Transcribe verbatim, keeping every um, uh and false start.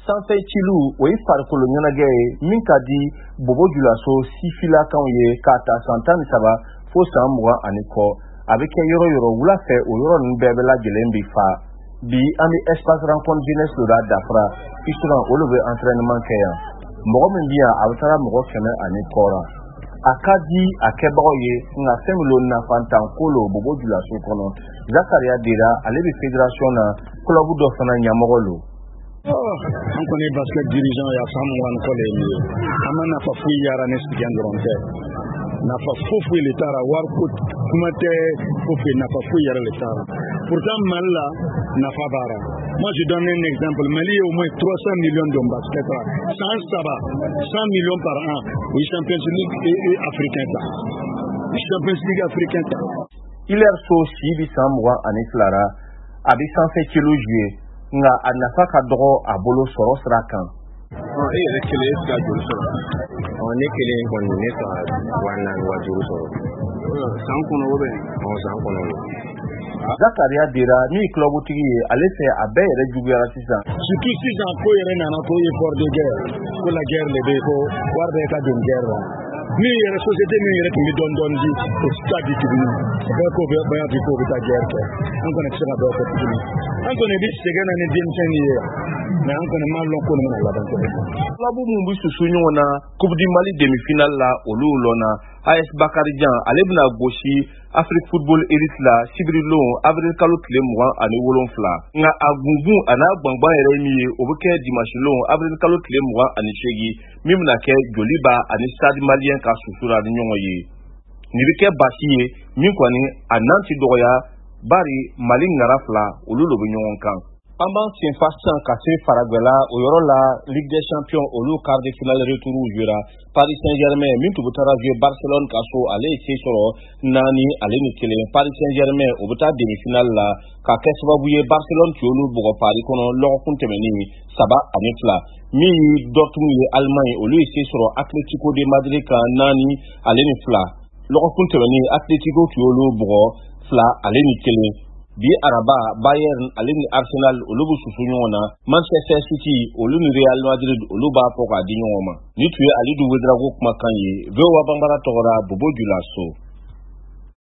sanfɛ cilu o ye farikolo ɲɛnajɛ ye min ka di Bobo Dioulasso sifilakaw ye k'a ta san tan ni saba fo san mugan ani kɔ a bɛ kɛ yɔrɔ yɔrɔ wula fɛ o yɔrɔ ninnu bɛɛ bɛ lajɛlen bi fa bi an bɛ espace rencontre jeunesse dɔ da dafara isran olu bɛ entraînement kɛ yan mɔgɔ min bi yan a bɛ taga mɔgɔ kɛmɛ ani kɔra a ka di a kɛbagaw ye nka fɛn min lo nafantan ko lo Bobo Dioulasso kɔnɔ Zakaria Dera ale bɛ fédération na club dɔ fana ɲɛmɔgɔ lo. An kɔni basket dirigeant ya san mugan ni kɔ le ye an ma nafa foyi yara ne sigilen dɔrɔn tɛ nafa foyi le taara wari ko kuma tɛ foyi nafa foyi yɛrɛ le taara pourtant Mali la nafa b'ara moi je donne un exemple Mali ye au moins trois cents millions de basket la san saba cent millions par an o ye Champions League africain ta Champions League africain ta Hilaire So si bi san mugan ani fila ra a bɛ sanfɛ kilo jouer nga a nafa ka dɔgɔ a bolo sɔrɔ sira kan. E yɛrɛ kelen e tɛ se ka joli sɔrɔ? Ne kelen kɔni ne ka wa naani wa duuru sɔrɔ. San kɔnɔ o bɛ? San kɔnɔ. Zakaria Dera min ye clubtigi ye ale fɛ a bɛɛ yɛrɛ juguyara sisan. Surtout sisan ko yɛrɛ nana ko effort de guerre ko la guerre de bɛ ko wari bɛ ka don guerre la. Min yɛrɛ société min yɛrɛ tun bɛ dɔɔni dɔɔni di o tɛ taa di tuguni bɛɛ ko bɛɛ bɛɛ bi ko bɛ taa guerre kɛ an kɔni tɛ se ka dɔw kɛ tuguni an kɔni bɛ sɛgɛn na ni denmisɛnnin ye mais an kɔni m'a lɔn ko nin bɛna laban cogo min. Club mun bɛ susu ɲɔgɔn na Coupe du Mali demi-finale la olu lɔnna A S Bakarijan ale bɛna gosi Afrique Football Elite la sibiri lon avril kalo tile mugan ani wolonfila nka a gungun a n'a gbangban yɛrɛ min ye o bɛ kɛ dimanche lon avril kalo tile mugan ani seegin min bɛna kɛ Joliba ani Stade Malien ka susura ni ɲɔgɔn ye nin bɛ kɛ basi ye min kɔni a nan ti dɔgɔya bari Mali ŋara fila olu de bɛ ɲɔgɔn kan. An b'an senfa sisan ka se Faragwɛla o yɔrɔ la Ligue des Champions olu quart de finale retour jouera Paris Saint-Germain min tun bɛ taga jouer Barcelone ka so ale ye se sɔrɔ naani ale ni kelen Paris Saint-Germain o bɛ taa demi-finale la ka kɛ sababu ye Barcelone ti olu bugɔ Paris kɔnɔ lɔgɔkun tɛmɛnen saba ani fila min ye Dortmund ye Allemagne olu ye se sɔrɔ Atlético de Madrid kan naani ale ni fila lɔgɔkun tɛmɛnen Atlético ti olu bugɔ fila ale ni kelen bi araba Bayern ale ni Arsenal olu bɛ susu ɲɔgɔn na Manchester City olu ni Real Madrid olu b'a fɔ k'a di ɲɔgɔn ma ni tun ye Alidu Wedrago kumakan ye V O A Banbara tɔgɔ la Bobo Dioulasso.